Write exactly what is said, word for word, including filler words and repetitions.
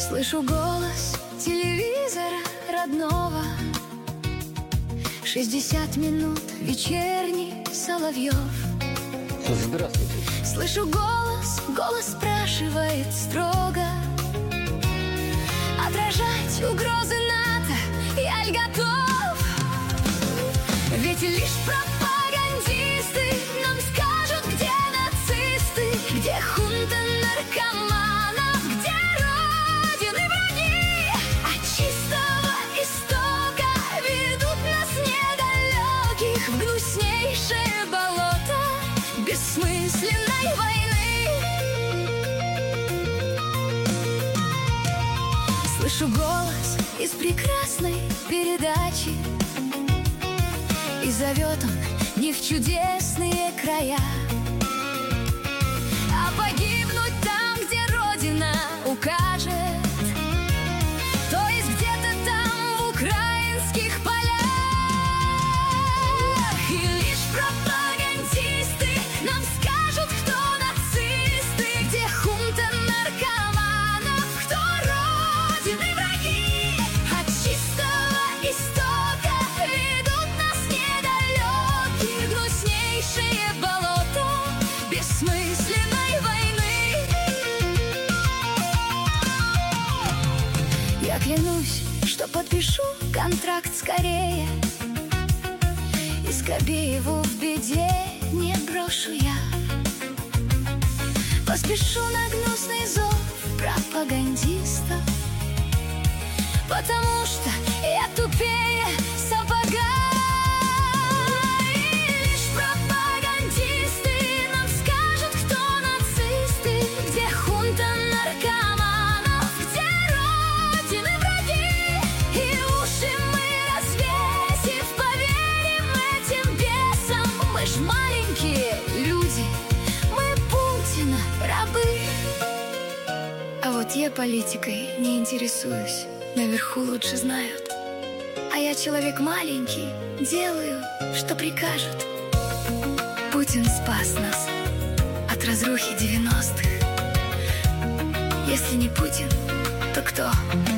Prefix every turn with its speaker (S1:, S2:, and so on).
S1: Слышу голос телевизора родного. Шестьдесят минут вечерний Соловьев.
S2: Здравствуйте.
S1: Слышу голос, голос спрашивает строго: отражать угрозы НАТО я ль готов? Ведь лишь пропагандисты нам скажут, где нацисты, где хунта наркоманов, где родины враги. От чистого истока ведут нас недалеких в гнуснейшее болото бессмысленной войны. Слышу голос из прекрасной передачи, и зовет он не в чудесные края, а погибнуть там, где Родина укажет, то есть где-то там в украинских полях. И лишь пропагандисты нам скажут, кто нацисты, где хунта наркоманов, кто Родины враги. От чистого истока ведут нас недалекие гнуснейшие болото бессмысленной войны. Я клянусь, что подпишу контракт скорее, и Скобееву в беде не брошу я. Поспешу на гнусный зов пропагандистов, потому что я тупее сапога. И лишь пропагандисты нам скажут, кто нацисты, где хунта наркоманов, где Родины враги. И уши мы развесив, поверим этим бесам. Мы ж маленькие люди, мы Путина рабы. А вот я политикой не интересуюсь, наверху лучше знают. А я человек маленький, делаю, что прикажут. Путин спас нас от разрухи девяностых. Если не Путин, то кто?